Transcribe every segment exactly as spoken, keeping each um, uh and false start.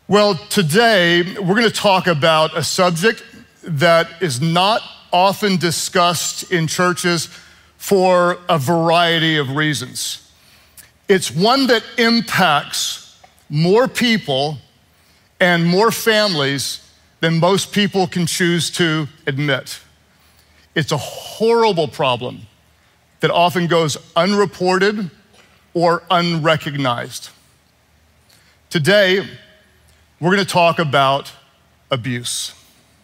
Well, today we're going to talk about a subject that is not often discussed in churches for a variety of reasons. It's one that impacts more people and more families than most people can choose to admit. It's a horrible problem that often goes unreported or unrecognized. Today, we're going to talk about abuse.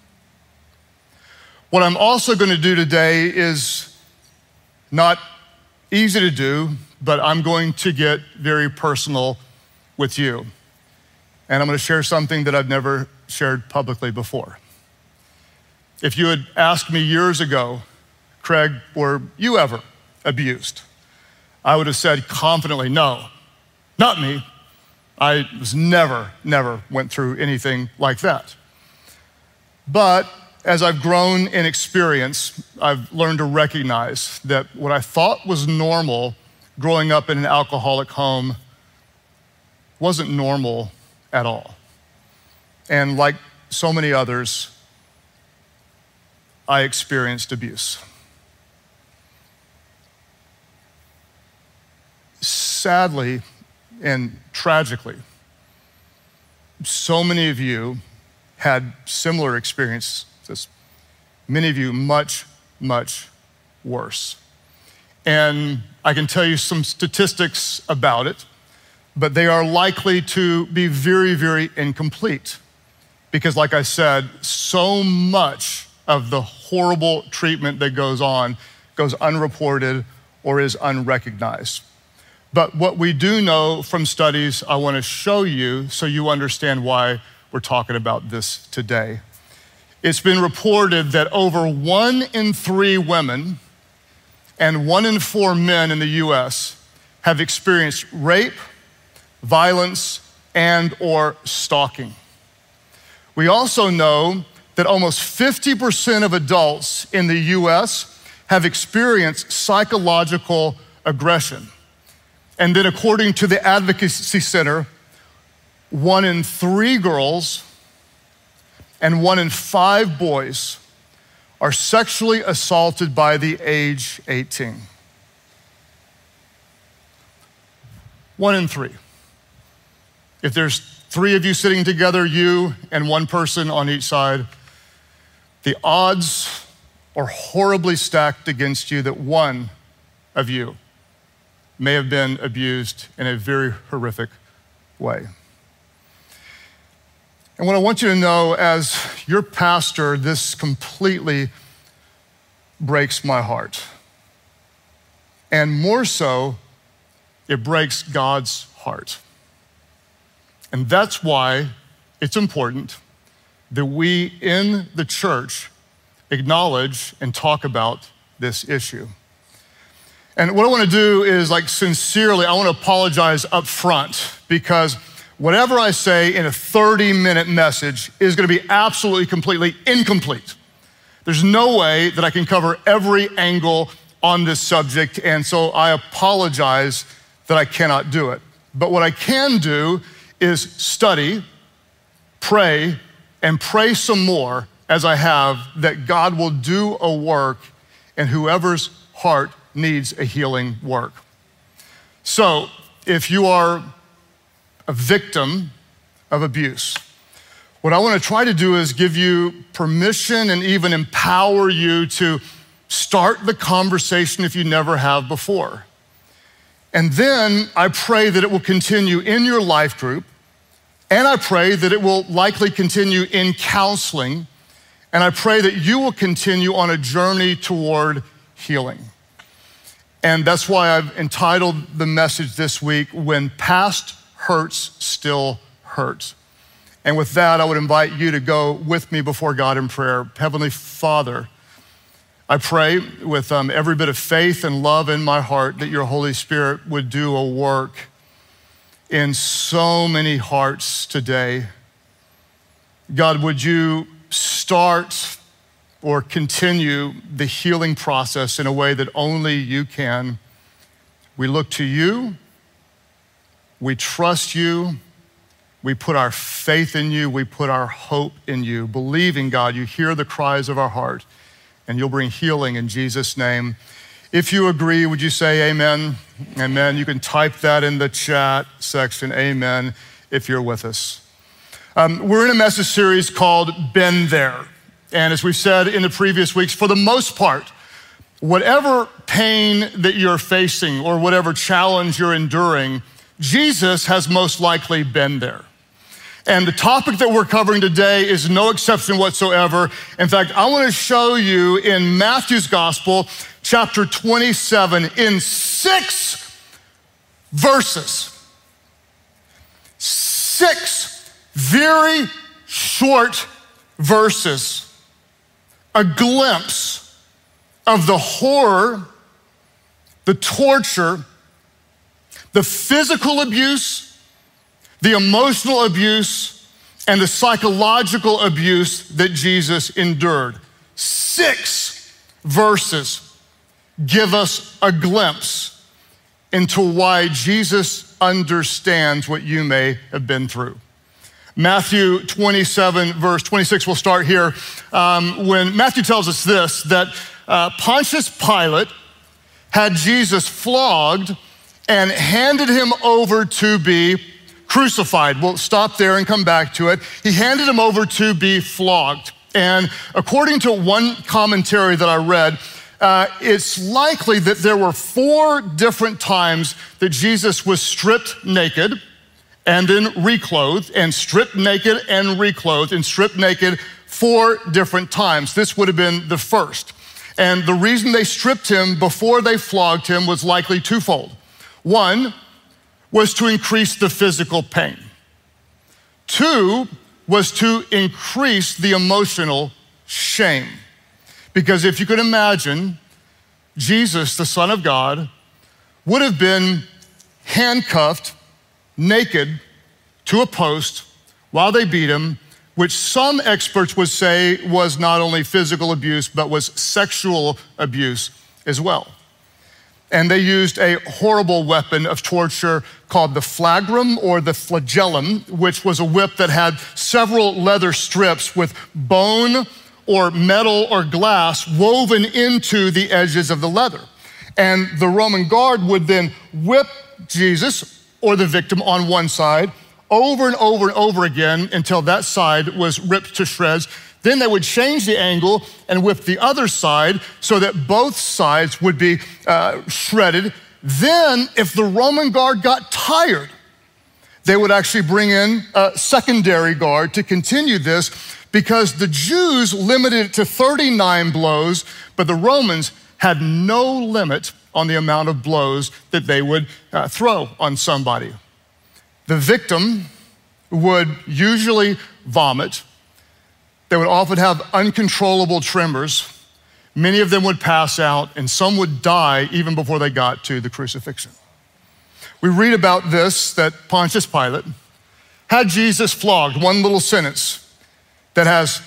What I'm also going to do today is not easy to do, but I'm going to get very personal with you. And I'm going to share something that I've never shared publicly before. If you had asked me years ago, Craig, were you ever abused? I would have said confidently, no, not me. I was never, never went through anything like that. But as I've grown in experience, I've learned to recognize that what I thought was normal growing up in an alcoholic home wasn't normal at all. And like so many others, I experienced abuse. Sadly and tragically, so many of you had similar experiences, many of you much, much worse. And I can tell you some statistics about it, but they are likely to be very, very incomplete. Because like I said, so much of the horrible treatment that goes on goes unreported or is unrecognized. But what we do know from studies, I want to show you so you understand why we're talking about this today. It's been reported that over one in three women and one in four men in the U S have experienced rape, violence, and or stalking. We also know that almost fifty percent of adults in the U S have experienced psychological aggression. And then according to the Advocacy Center, one in three girls and one in five boys are sexually assaulted by the age eighteen. One in three. If there's three of you sitting together, you and one person on each side, the odds are horribly stacked against you that one of you may have been abused in a very horrific way. And what I want you to know as your pastor, this completely breaks my heart. And more so, it breaks God's heart. And that's why it's important that we in the church acknowledge and talk about this issue. And what I want to do is like sincerely, I want to apologize up front because whatever I say in a thirty minute message is going to be absolutely completely incomplete. There's no way that I can cover every angle on this subject, and so I apologize that I cannot do it. But what I can do is study, pray, and pray some more as I have that God will do a work in whoever's heart needs a healing work. So if you are a victim of abuse, what I want to try to do is give you permission and even empower you to start the conversation if you never have before. And then I pray that it will continue in your life group, and I pray that it will likely continue in counseling, and I pray that you will continue on a journey toward healing. And that's why I've entitled the message this week, When Past Hurts Still Hurt. And with that, I would invite you to go with me before God in prayer. Heavenly Father, I pray with um, every bit of faith and love in my heart that your Holy Spirit would do a work in so many hearts today. God, would you start or continue the healing process in a way that only you can. We look to you, we trust you, We put our faith in you. We put our hope in you. Believing, God, you hear the cries of our heart, and you'll bring healing in Jesus' name. If you agree, would you say amen? Amen. You can type that in the chat section, amen, if you're with us. Um, we're in a message series called Been There. And as we've said in the previous weeks, for the most part, whatever pain that you're facing or whatever challenge you're enduring, Jesus has most likely been there. And the topic that we're covering today is no exception whatsoever. In fact, I want to show you in Matthew's gospel, chapter twenty-seven, in six verses, six very short verses, a glimpse of the horror, the torture, the physical abuse, the emotional abuse, and the psychological abuse that Jesus endured. Six verses give us a glimpse into why Jesus understands what you may have been through. Matthew twenty-seven, verse twenty-six, we'll start here. Um, when Matthew tells us this, that uh, Pontius Pilate had Jesus flogged and handed him over to be crucified. We'll stop there and come back to it. He handed him over to be flogged. And according to one commentary that I read, uh, it's likely that there were four different times that Jesus was stripped naked and then reclothed, and stripped naked and reclothed, and stripped naked four different times. This would have been the first. And the reason they stripped him before they flogged him was likely twofold. One was to increase the physical pain. Two was to increase the emotional shame. Because if you could imagine, Jesus, the Son of God, would have been handcuffed, naked, to a post while they beat him, which some experts would say was not only physical abuse, but was sexual abuse as well. And they used a horrible weapon of torture called the flagrum or the flagellum, which was a whip that had several leather strips with bone or metal or glass woven into the edges of the leather. And the Roman guard would then whip Jesus or the victim on one side over and over and over again until that side was ripped to shreds. Then they would change the angle and whip the other side so that both sides would be uh, shredded. Then, if the Roman guard got tired, they would actually bring in a secondary guard to continue this, because the Jews limited it to thirty-nine blows, but the Romans had no limit on the amount of blows that they would uh, throw on somebody. The victim would usually vomit. They would often have uncontrollable tremors. Many of them would pass out, and some would die even before they got to the crucifixion. We read about this, that Pontius Pilate had Jesus flogged, one little sentence that has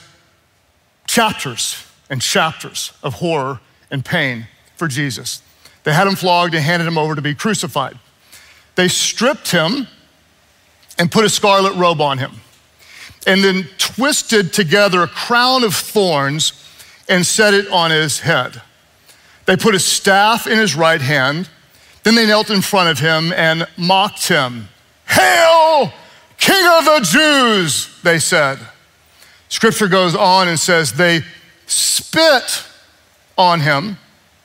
chapters and chapters of horror and pain for Jesus. They had him flogged and handed him over to be crucified. They stripped him and put a scarlet robe on him, and then twisted together a crown of thorns and set it on his head. They put a staff in his right hand. Then they knelt in front of him and mocked him. "Hail, King of the Jews," they said. Scripture goes on and says they spit on him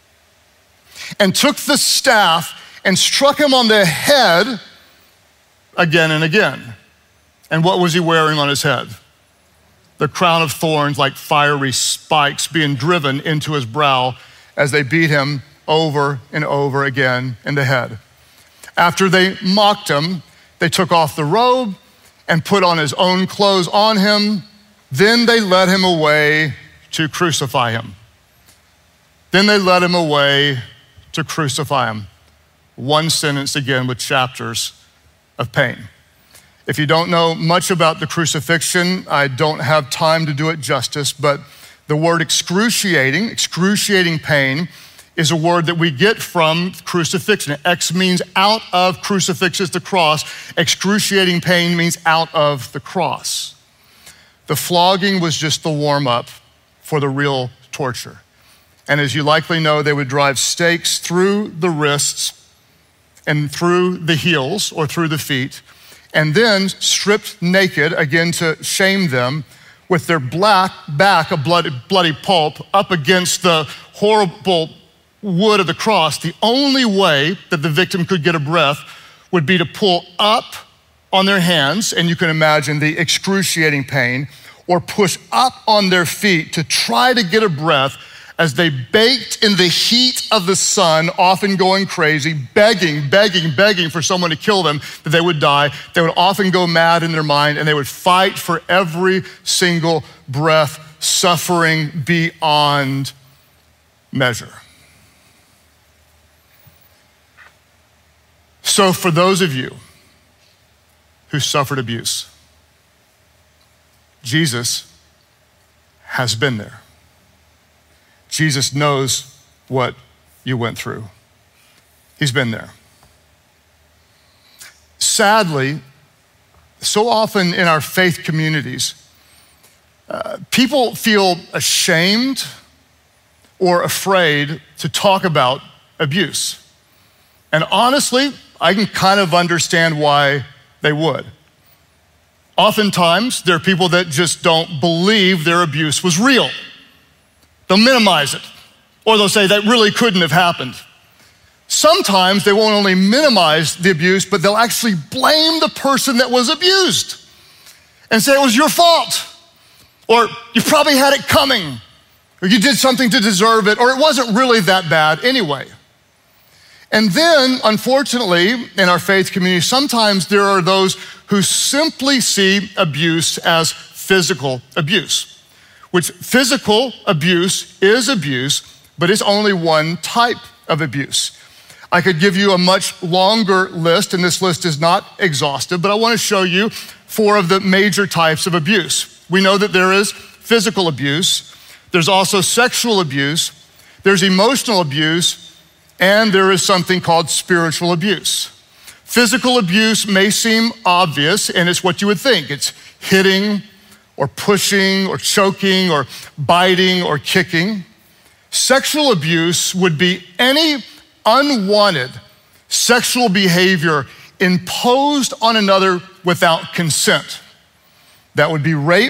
and took the staff and struck him on the head again and again. And what was he wearing on his head? The crown of thorns, like fiery spikes being driven into his brow as they beat him over and over again in the head. After they mocked him, they took off the robe and put on his own clothes on him. Then they led him away to crucify him. Then they led him away to crucify him. One sentence again with chapters of pain. If you don't know much about the crucifixion, I don't have time to do it justice, but the word excruciating, excruciating pain is a word that we get from crucifixion. Ex means out of, crucifix is the cross. Excruciating pain means out of the cross. The flogging was just the warm-up for the real torture. And as you likely know, they would drive stakes through the wrists and through the heels or through the feet, and then stripped naked, again to shame them, with their black back, a bloody, bloody pulp, up against the horrible wood of the cross. The only way that the victim could get a breath would be to pull up on their hands, and you can imagine the excruciating pain, or push up on their feet to try to get a breath as they baked in the heat of the sun, often going crazy, begging, begging, begging for someone to kill them, that they would die. They would often go mad in their mind, and they would fight for every single breath, suffering beyond measure. So for those of you who suffered abuse, Jesus has been there. Jesus knows what you went through. He's been there. Sadly, so often in our faith communities, uh, people feel ashamed or afraid to talk about abuse. And honestly, I can kind of understand why they would. Oftentimes, there are people that just don't believe their abuse was real. They'll minimize it, or they'll say that really couldn't have happened. Sometimes they won't only minimize the abuse, but they'll actually blame the person that was abused and say it was your fault, or you probably had it coming, or you did something to deserve it, or it wasn't really that bad anyway. And then, unfortunately, in our faith community, sometimes there are those who simply see abuse as physical abuse, which physical abuse is abuse, but it's only one type of abuse. I could give you a much longer list, and this list is not exhaustive, but I want to show you four of the major types of abuse. We know that there is physical abuse, there's also sexual abuse, there's emotional abuse, and there is something called spiritual abuse. Physical abuse may seem obvious, and it's what you would think. It's hitting or pushing or choking or biting or kicking. Sexual abuse would be any unwanted sexual behavior imposed on another without consent. That would be rape.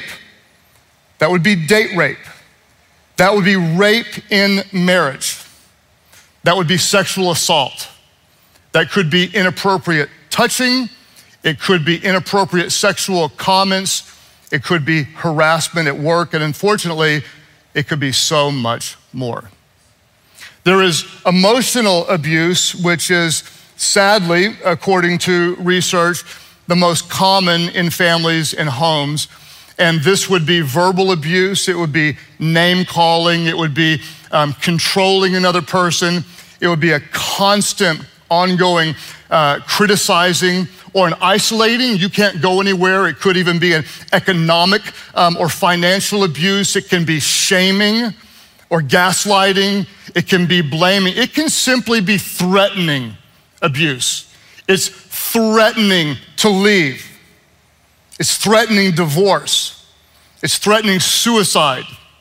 That would be date rape. That would be rape in marriage. That would be sexual assault. That could be inappropriate touching. It could be inappropriate sexual comments. It could be harassment at work. And unfortunately, it could be so much more. There is emotional abuse, which is sadly, according to research, the most common in families and homes. And this would be verbal abuse. It would be name calling. It would be um, controlling another person. It would be a constant, ongoing uh, criticizing or an isolating. You can't go anywhere. It could even be an economic um, or financial abuse. It can be shaming or gaslighting. It can be blaming. It can simply be threatening abuse. It's threatening to leave. It's threatening divorce. It's threatening suicide.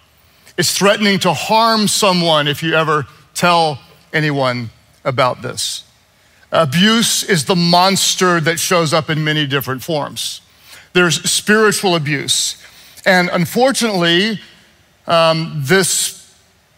It's threatening to harm someone if you ever tell anyone about this. Abuse is the monster that shows up in many different forms. There's spiritual abuse. And unfortunately, um, this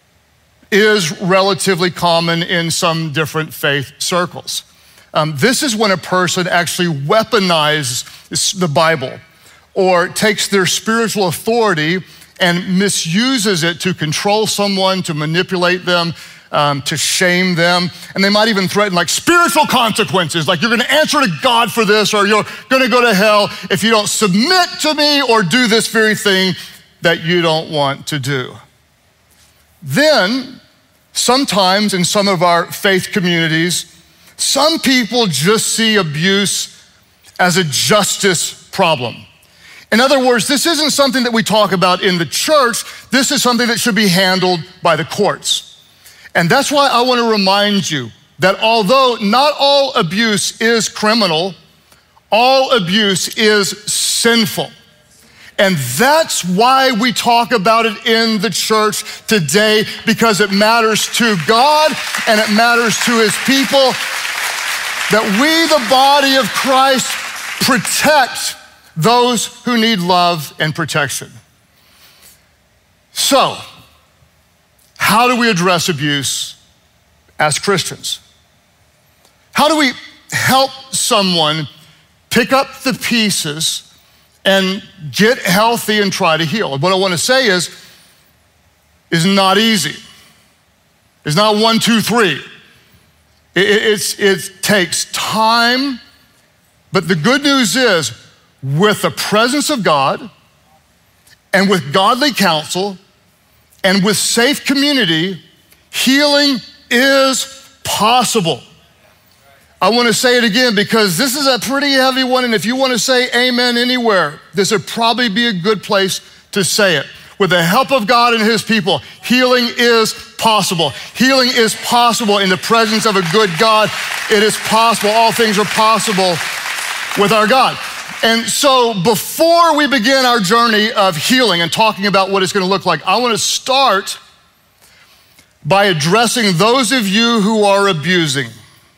is relatively common in some different faith circles. Um, this is when a person actually weaponizes the Bible or takes their spiritual authority and misuses it to control someone, to manipulate them, um, to shame them. And they might even threaten like spiritual consequences, like you're gonna answer to God for this, or you're gonna go to hell if you don't submit to me or do this very thing that you don't want to do. Then, sometimes in some of our faith communities, some people just see abuse as a justice problem. In other words, this isn't something that we talk about in the church. This is something that should be handled by the courts. And that's why I want to remind you that although not all abuse is criminal, all abuse is sinful. And that's why we talk about it in the church today, because it matters to God and it matters to his people that we, the body of Christ, protect those who need love and protection. So, how do we address abuse as Christians? How do we help someone pick up the pieces and get healthy and try to heal? What I want to say is, is not easy. It's not one, two, three. It, it's, it takes time, but the good news is, with the presence of God and with godly counsel and with safe community, healing is possible. I want to say it again because this is a pretty heavy one, and if you want to say amen anywhere, this would probably be a good place to say it. With the help of God and his people, healing is possible. Healing is possible in the presence of a good God. It is possible. All things are possible with our God. And so before we begin our journey of healing and talking about what it's going to look like, I want to start by addressing those of you who are abusing.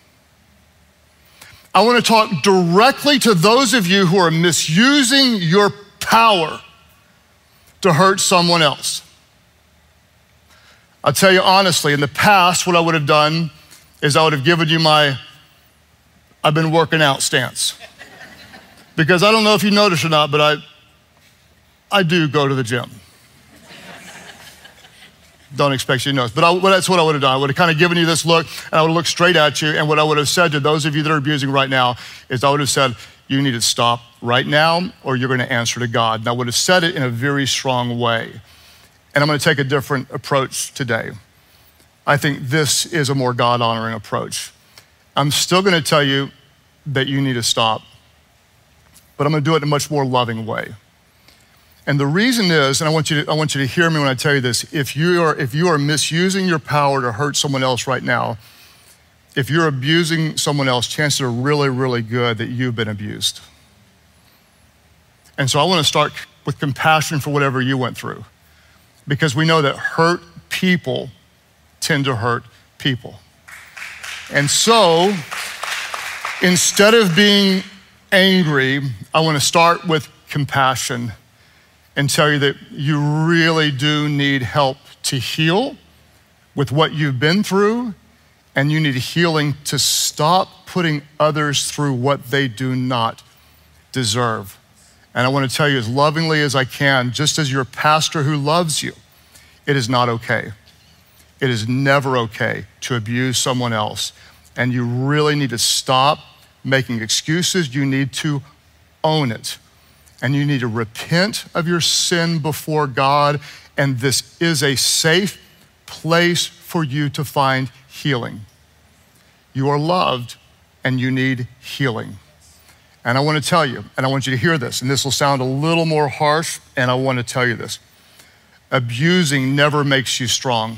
I want to talk directly to those of you who are misusing your power to hurt someone else. I'll tell you honestly, in the past, what I would have done is I would have given you my I've been working out stance. Because I don't know if you noticed or not, but I, I do go to the gym. Don't expect you to notice, but I, well, that's what I would have done. I would have kind of given you this look, and I would have looked straight at you, and what I would have said to those of you that are abusing right now is I would have said, you need to stop right now, or you're going to answer to God. And I would have said it in a very strong way. And I'm going to take a different approach today. I think this is a more God-honoring approach. I'm still going to tell you that you need to stop, but I'm going to do it in a much more loving way. And the reason is, and I want you to, I want you to hear me when I tell you this, if you are, if you are misusing your power to hurt someone else right now, if you're abusing someone else, chances are really, really good that you've been abused. And so I want to start with compassion for whatever you went through, because we know that hurt people tend to hurt people. And so instead of being angry, I want to start with compassion and tell you that you really do need help to heal with what you've been through, and you need healing to stop putting others through what they do not deserve. And I want to tell you as lovingly as I can, just as your pastor who loves you, it is not okay. It is never okay to abuse someone else. And you really need to stop making excuses. You need to own it. And you need to repent of your sin before God. And this is a safe place for you to find healing. You are loved and you need healing. And I want to tell you, and I want you to hear this, and this will sound a little more harsh, and I want to tell you this. Abusing never makes you strong.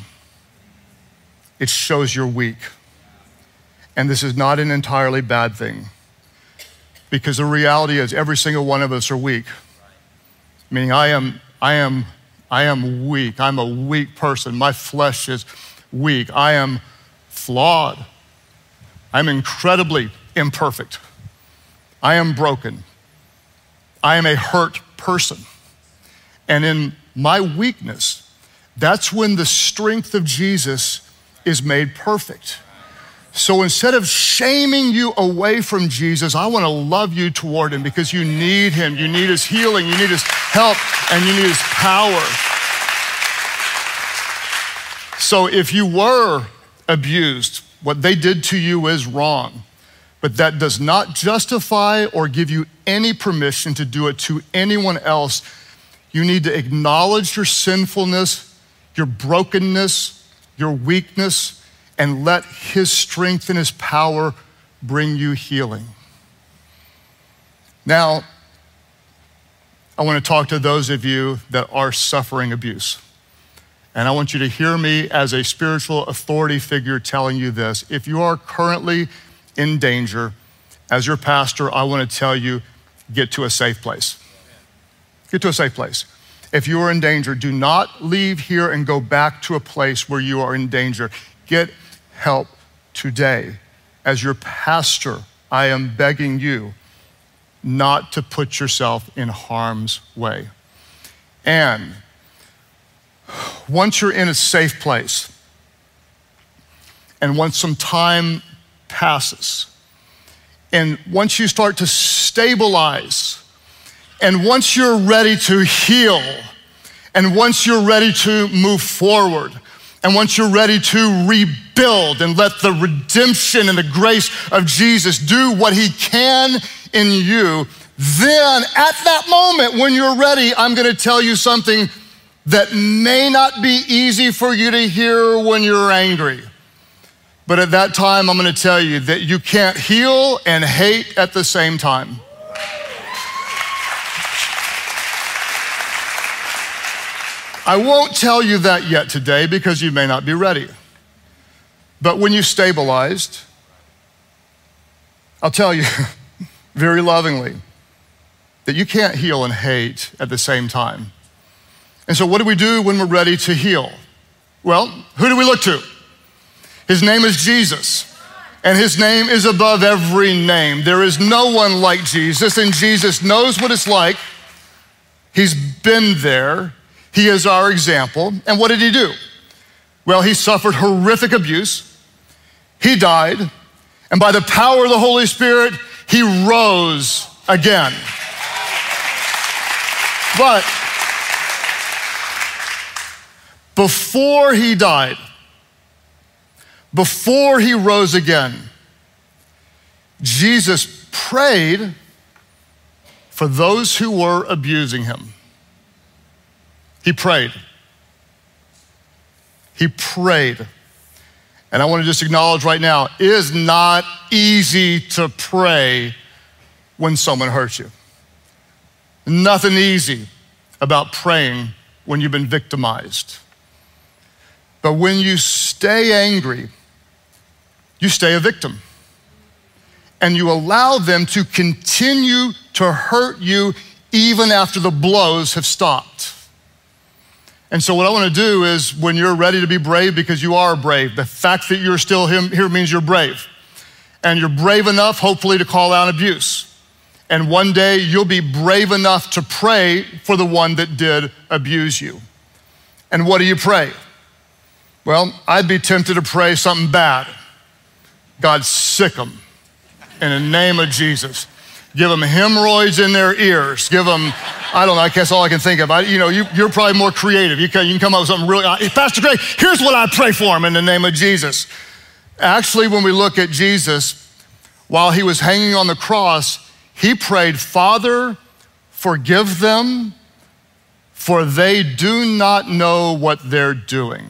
It shows you're weak. And this is not an entirely bad thing, because the reality is every single one of us are weak. Meaning I am, I am, I am weak. I'm a weak person. My flesh is weak. I am flawed. I'm incredibly imperfect. I am broken. I am a hurt person. And in my weakness, that's when the strength of Jesus is made perfect. So instead of shaming you away from Jesus, I want to love you toward him, because you need him. You need his healing, you need his help, and you need his power. So if you were abused, what they did to you is wrong, but that does not justify or give you any permission to do it to anyone else. You need to acknowledge your sinfulness, your brokenness, your weakness, and let his strength and his power bring you healing. Now, I want to talk to those of you that are suffering abuse. And I want you to hear me as a spiritual authority figure telling you this. If you are currently in danger, as your pastor, I want to tell you, get to a safe place. Get to a safe place. If you are in danger, do not leave here and go back to a place where you are in danger. Get help today. As your pastor, I am begging you not to put yourself in harm's way. And once you're in a safe place, and once some time passes, and once you start to stabilize, and once you're ready to heal, and once you're ready to move forward, and once you're ready to rebuild and let the redemption and the grace of Jesus do what he can in you, then at that moment when you're ready, I'm gonna tell you something that may not be easy for you to hear when you're angry. But at that time, I'm gonna tell you that you can't heal and hate at the same time. I won't tell you that yet today because you may not be ready. But when you stabilized, I'll tell you very lovingly that you can't heal and hate at the same time. And so what do we do when we're ready to heal? Well, who do we look to? His name is Jesus, and his name is above every name. There is no one like Jesus, and Jesus knows what it's like. He's been there. He is our example. And what did he do? Well, he suffered horrific abuse. He died, and by the power of the Holy Spirit, he rose again. But before he died, before he rose again, Jesus prayed for those who were abusing him. He prayed. He prayed. And I want to just acknowledge right now, it is not easy to pray when someone hurts you. Nothing easy about praying when you've been victimized. But when you stay angry, you stay a victim. And you allow them to continue to hurt you even after the blows have stopped. And so what I want to do is when you're ready to be brave, because you are brave, the fact that you're still here means you're brave. And you're brave enough, hopefully, to call out abuse. And one day you'll be brave enough to pray for the one that did abuse you. And what do you pray? Well, I'd be tempted to pray something bad. God, sick them in the name of Jesus. Give them hemorrhoids in their ears. Give them, I don't know, I guess all I can think of. I, you know, you, you're probably more creative. You can, you can come up with something really, uh, Pastor Greg, here's what I pray for them in the name of Jesus. Actually, when we look at Jesus, while he was hanging on the cross, he prayed, Father, forgive them, for they do not know what they're doing.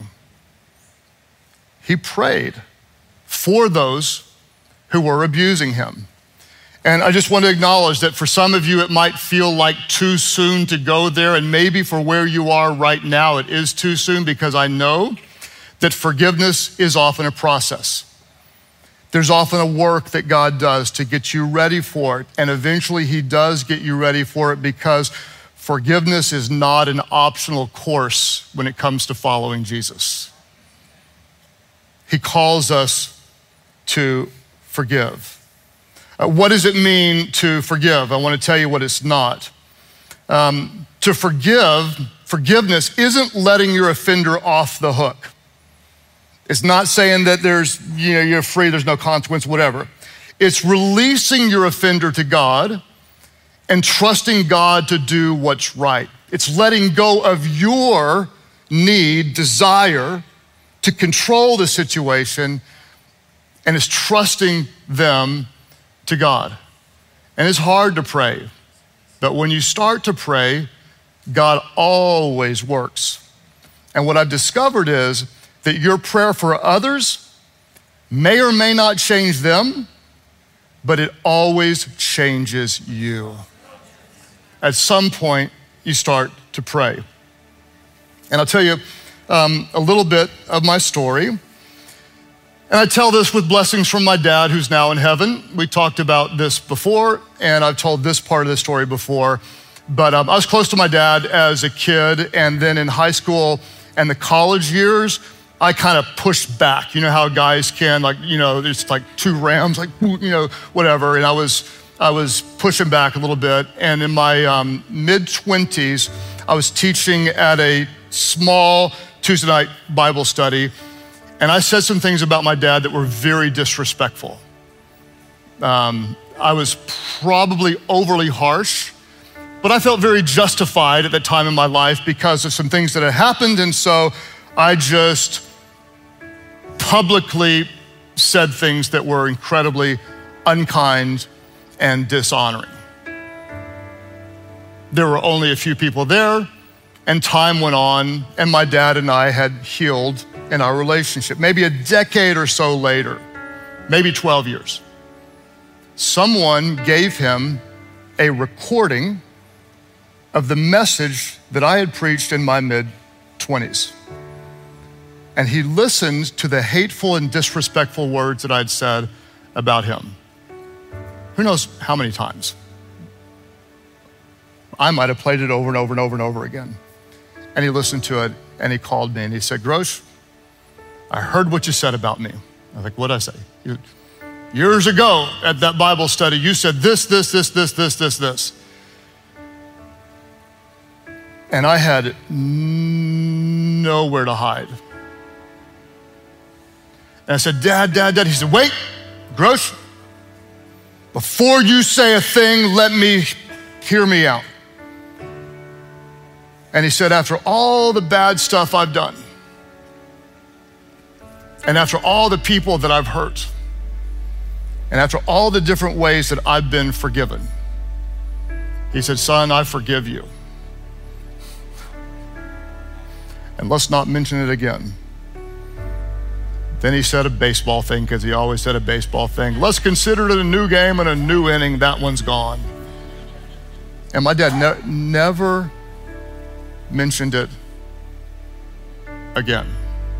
He prayed for those who were abusing him. And I just want to acknowledge that for some of you, it might feel like too soon to go there. And maybe for where you are right now, it is too soon, because I know that forgiveness is often a process. There's often a work that God does to get you ready for it. And eventually he does get you ready for it, because forgiveness is not an optional course when it comes to following Jesus. He calls us to forgive. Uh, what does it mean to forgive? I want to tell you what it's not. Um, to forgive, forgiveness isn't letting your offender off the hook. It's not saying that there's, you know, you're free, there's no consequence, whatever. It's releasing your offender to God and trusting God to do what's right. It's letting go of your need, desire to control the situation, and it's trusting them to God. And it's hard to pray, but when you start to pray, God always works. And what I've discovered is that your prayer for others may or may not change them, but it always changes you. At some point, you start to pray. And I'll tell you, um, a little bit of my story. And I tell this with blessings from my dad, who's now in heaven. We talked about this before, and I've told this part of the story before. But um, I was close to my dad as a kid, and then in high school and the college years, I kind of pushed back. You know how guys can, like, you know, it's like two rams, like, you know, whatever. And I was I was pushing back a little bit. And in my um, mid-twenties, I was teaching at a small Tuesday night Bible study. And I said some things about my dad that were very disrespectful. Um, I was probably overly harsh, but I felt very justified at that time in my life because of some things that had happened. And so I just publicly said things that were incredibly unkind and dishonoring. There were only a few people there, and time went on, and my dad and I had healed in our relationship. Maybe a decade or so later, maybe twelve years, someone gave him a recording of the message that I had preached in my mid-twenties. And he listened to the hateful and disrespectful words that I'd said about him. Who knows how many times? I might have played it over and over and over and over again. And he listened to it, and he called me, and he said, Grosh, I heard what you said about me. I was like, what'd I say? You, years ago at that Bible study, you said this, this, this, this, this, this, this. And I had nowhere to hide. And I said, Dad, Dad, Dad. He said, wait, Grosh, before you say a thing, let me hear me out. And he said, after all the bad stuff I've done, and after all the people that I've hurt, and after all the different ways that I've been forgiven, he said, son, I forgive you. And let's not mention it again. Then he said a baseball thing, because he always said a baseball thing. Let's consider it a new game and a new inning. That one's gone. And my dad ne- never mentioned it again.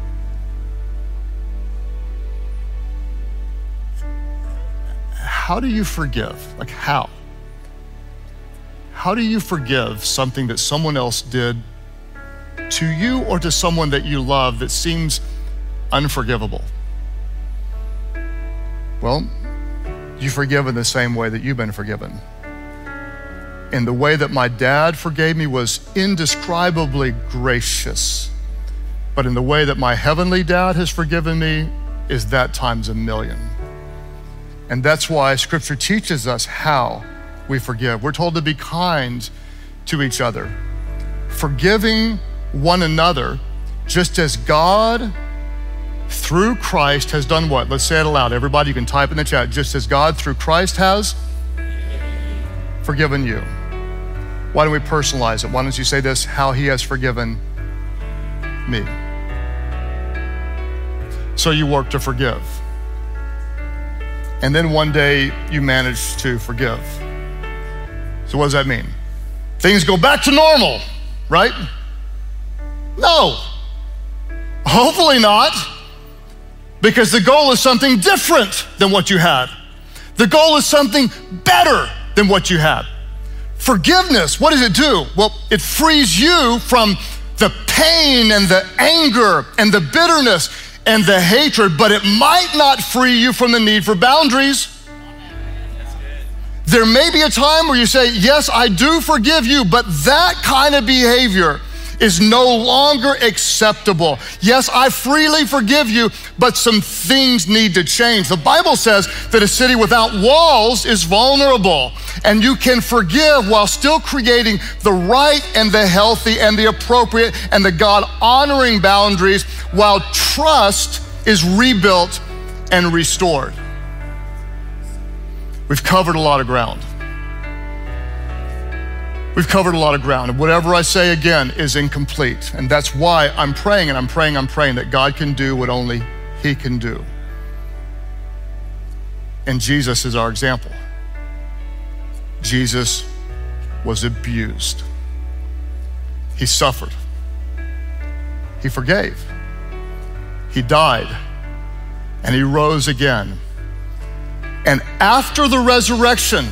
How do you forgive? Like how? How do you forgive something that someone else did to you or to someone that you love that seems unforgivable? Well, you forgive in the same way that you've been forgiven. And the way that my dad forgave me was indescribably gracious. But in the way that my heavenly dad has forgiven me is that times a million. And that's why Scripture teaches us how we forgive. We're told to be kind to each other, forgiving one another, just as God, through Christ, has done what? Let's say it aloud. Everybody, you can type in the chat. Just as God, through Christ, has forgiven you. Why don't we personalize it? Why don't you say this? How he has forgiven me. So you work to forgive. And then one day you manage to forgive. So what does that mean? Things go back to normal, right? No, hopefully not, because the goal is something different than what you had. The goal is something better than what you had. Forgiveness, what does it do? Well, it frees you from the pain and the anger and the bitterness and the hatred, but it might not free you from the need for boundaries. There may be a time where you say, yes, I do forgive you, but that kind of behavior is no longer acceptable. Yes, I freely forgive you, but some things need to change. The Bible says that a city without walls is vulnerable, and you can forgive while still creating the right and the healthy and the appropriate and the God-honoring boundaries, while trust is rebuilt and restored. We've covered a lot of ground. We've covered a lot of ground, and whatever I say again is incomplete. And that's why I'm praying and I'm praying, I'm praying that God can do what only he can do. And Jesus is our example. Jesus was abused. He suffered. He forgave. He died, and he rose again. And after the resurrection,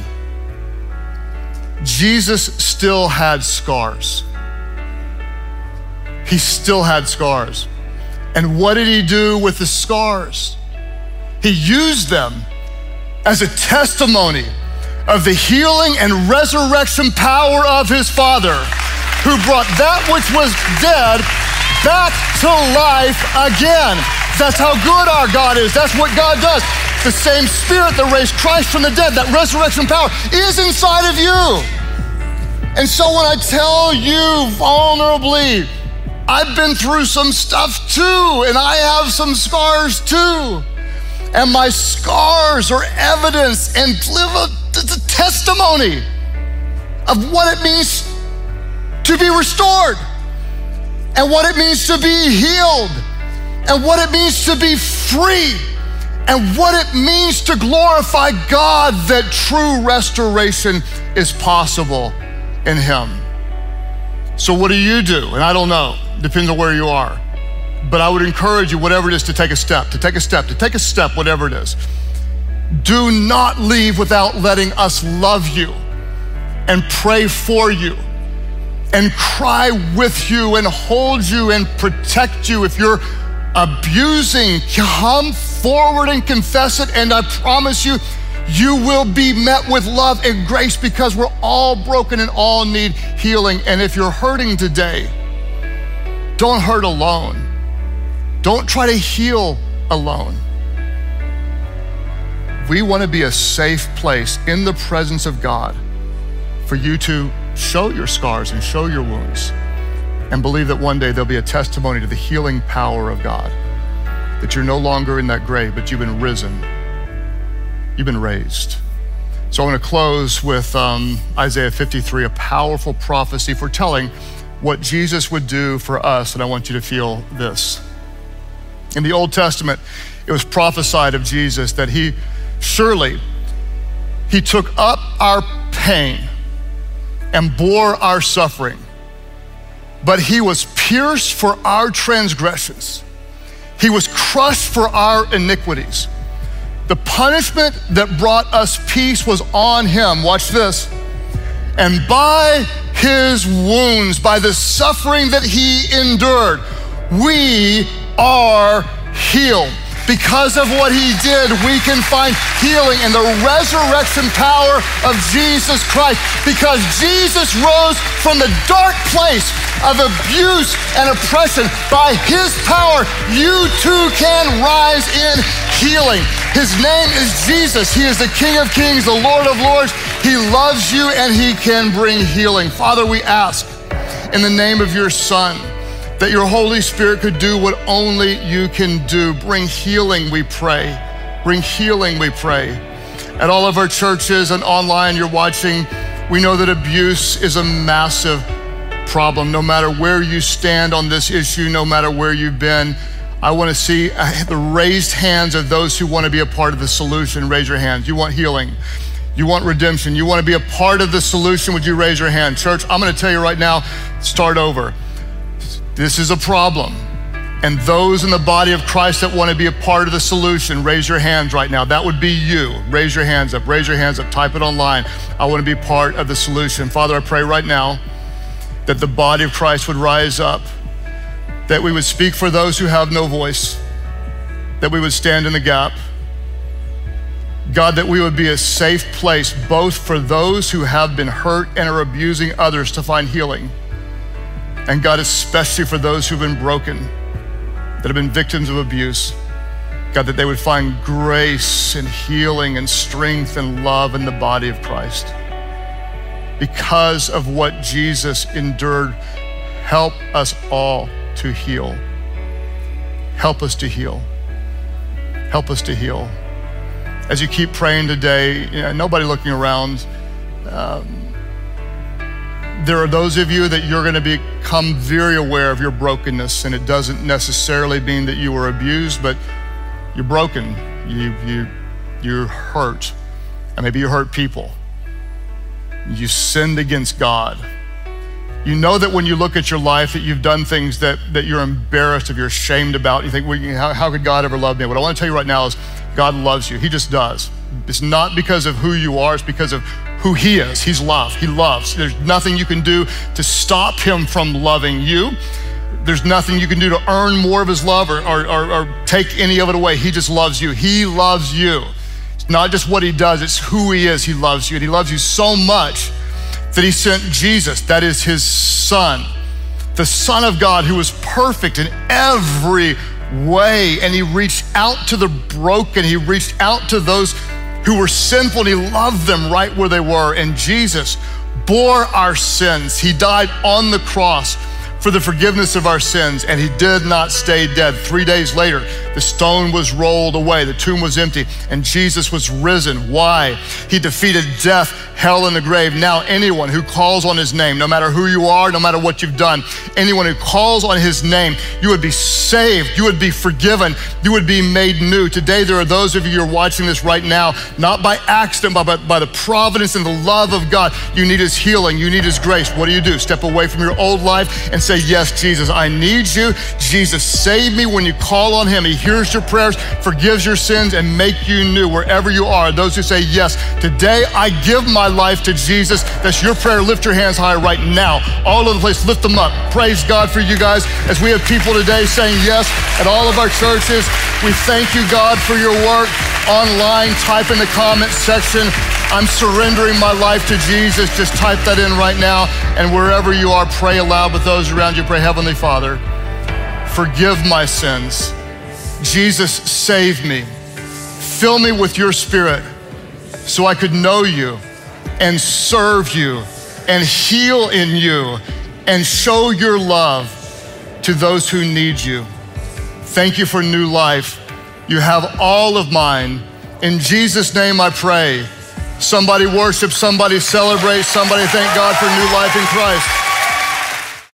Jesus still had scars. He still had scars. And what did he do with the scars? He used them as a testimony of the healing and resurrection power of his Father, who brought that which was dead back to life again. That's how good our God is. That's what God does. The same Spirit that raised Christ from the dead, that resurrection power, is inside of you. And so when I tell you vulnerably, I've been through some stuff too, and I have some scars too. And my scars are evidence and live a, a testimony of what it means to be restored, and what it means to be healed, and what it means to be free, and what it means to glorify God, that true restoration is possible in him. So what do you do? And I don't know, depends on where you are. But I would encourage you, whatever it is, to take a step, to take a step, to take a step, whatever it is. Do not leave without letting us love you and pray for you and cry with you and hold you and protect you. If you're abusing, come forward and confess it, and I promise you, you will be met with love and grace, because we're all broken and all need healing. And if you're hurting today, don't hurt alone. Don't try to heal alone. We want to be a safe place in the presence of God for you to show your scars and show your wounds, and believe that one day there'll be a testimony to the healing power of God, that you're no longer in that grave, but you've been risen. You've been raised. So I'm going to close with um, Isaiah fifty-three, a powerful prophecy foretelling what Jesus would do for us, and I want you to feel this. In the Old Testament, it was prophesied of Jesus that he surely, he took up our pain and bore our suffering, but he was pierced for our transgressions. He was crushed for our iniquities. The punishment that brought us peace was on him. Watch this. And by his wounds, by the suffering that he endured, we are healed. Because of what he did, we can find healing in the resurrection power of Jesus Christ. Because Jesus rose from the dark place of abuse and oppression, by his power, you too can rise in healing. His name is Jesus. He is the King of Kings, the Lord of Lords. He loves you, and he can bring healing. Father, we ask in the name of your Son, that your Holy Spirit could do what only you can do. Bring healing, we pray. Bring healing, we pray. At all of our churches and online you're watching, we know that abuse is a massive problem. No matter where you stand on this issue, no matter where you've been, I want to see the raised hands of those who want to be a part of the solution. Raise your hands. You want healing. You want redemption. You want to be a part of the solution. Would you raise your hand? Church, I'm going to tell you right now, start over. This is a problem. And those in the body of Christ that want to be a part of the solution, raise your hands right now. That would be you. Raise your hands up, raise your hands up, type it online. I want to be part of the solution. Father, I pray right now that the body of Christ would rise up, that we would speak for those who have no voice, that we would stand in the gap. God, that we would be a safe place both for those who have been hurt and are abusing others to find healing. And God, especially for those who've been broken, that have been victims of abuse, God, that they would find grace and healing and strength and love in the body of Christ. Because of what Jesus endured, help us all to heal. Help us to heal. Help us to heal. As you keep praying today, you know, nobody looking around, um, there are those of you that you're going to become very aware of your brokenness, and it doesn't necessarily mean that you were abused, but you're broken, you, you, you're hurt, and maybe you hurt people. You sinned against God. You know that when you look at your life that you've done things that, that you're embarrassed of, you're ashamed about. You think, well, how, how could God ever love me? What I want to tell you right now is God loves you. He just does. It's not because of who you are, it's because of who he is. He's love, he loves. There's nothing you can do to stop him from loving you. There's nothing you can do to earn more of his love or, or, or, or take any of it away. He just loves you. He loves you. It's not just what he does, it's who he is. He loves you. And he loves you so much that he sent Jesus, that is his son, the Son of God who was perfect in every way. And he reached out to the broken. He reached out to those who were sinful, and he loved them right where they were. And Jesus bore our sins. He died on the cross for the forgiveness of our sins, and he did not stay dead. Three days later, the stone was rolled away, the tomb was empty, and Jesus was risen. Why? He defeated death, hell, and the grave. Now anyone who calls on his name, no matter who you are, no matter what you've done, anyone who calls on his name, you would be saved, you would be forgiven, you would be made new. Today, there are those of you who are watching this right now, not by accident, but by, by the providence and the love of God. You need his healing, you need his grace. What do you do? Step away from your old life and say, yes, Jesus, I need you. Jesus, save me. When you call on him, he hears your prayers, forgives your sins, and make you new wherever you are. Those who say, yes, today I give my life to Jesus. That's your prayer. Lift your hands high right now. All over the place, lift them up. Praise God for you guys. As we have people today saying yes at all of our churches, we thank you, God, for your work online. Type in the comment section, I'm surrendering my life to Jesus. Just type that in right now. And wherever you are, pray aloud with those around you. Pray, Heavenly Father, forgive my sins. Jesus, save me. Fill me with your spirit so I could know you and serve you and heal in you and show your love to those who need you. Thank you for new life. You have all of mine. In Jesus' name I pray. Somebody worship, somebody celebrate, somebody thank God for new life in Christ.